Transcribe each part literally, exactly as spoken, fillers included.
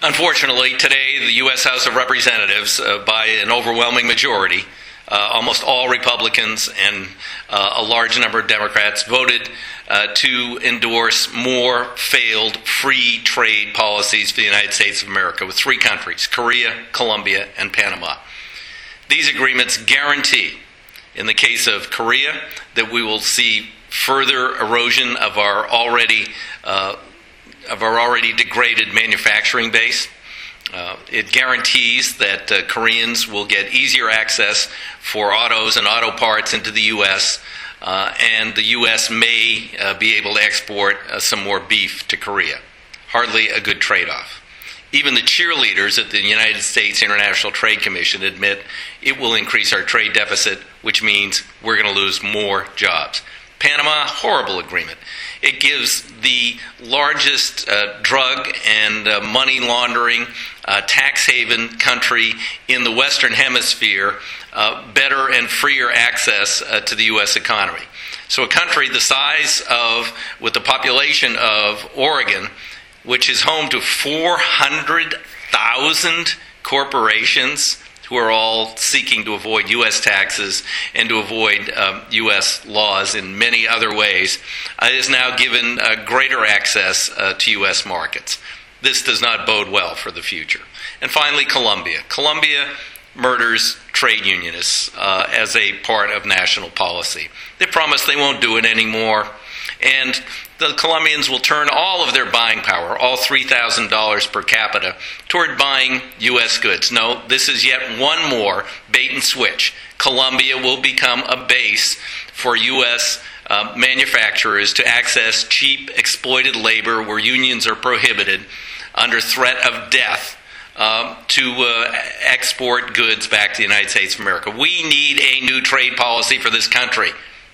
Unfortunately, today, the U S House of Representatives, uh, by an overwhelming majority, uh, almost all Republicans and uh, a large number of Democrats, voted uh, to endorse more failed free trade policies for the United States of America with three countries, Korea, Colombia, and Panama. These agreements guarantee, in the case of Korea, that we will see further erosion of our already uh, of our already degraded manufacturing base. Uh, it guarantees that uh, Koreans will get easier access for autos and auto parts into the U S, uh, and the U S may uh, be able to export uh, some more beef to Korea. Hardly a good trade-off. Even the cheerleaders at the United States International Trade Commission admit it will increase our trade deficit, which means we're going to lose more jobs. Panama, horrible agreement. It gives the largest uh, drug and uh, money laundering uh, tax haven country in the Western Hemisphere uh, better and freer access uh, to the U S economy. So a country the size of, with the population of Oregon, which is home to four hundred thousand corporations who are all seeking to avoid U S taxes and to avoid um, U S laws in many other ways, uh, is now given uh, greater access uh, to U S markets. This does not bode well for the future. And finally, Colombia. Colombia murders trade unionists uh, as a part of national policy. They promise they won't do it anymore, and the Colombians will turn all of their buying power, all three thousand dollars per capita, toward buying U S goods. No, this is yet one more bait and switch. Colombia will become a base for U S uh, manufacturers to access cheap, exploited labor where unions are prohibited under threat of death um, to uh, export goods back to the United States of America. We need a new trade policy for this country.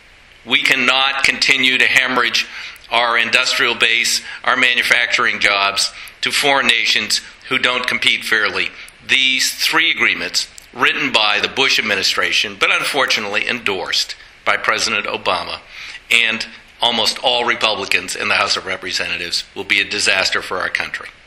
We cannot continue to hemorrhage our industrial base, our manufacturing jobs, to foreign nations who don't compete fairly. These three agreements, written by the Bush administration, but unfortunately endorsed by President Obama, and almost all Republicans in the House of Representatives, will be a disaster for our country.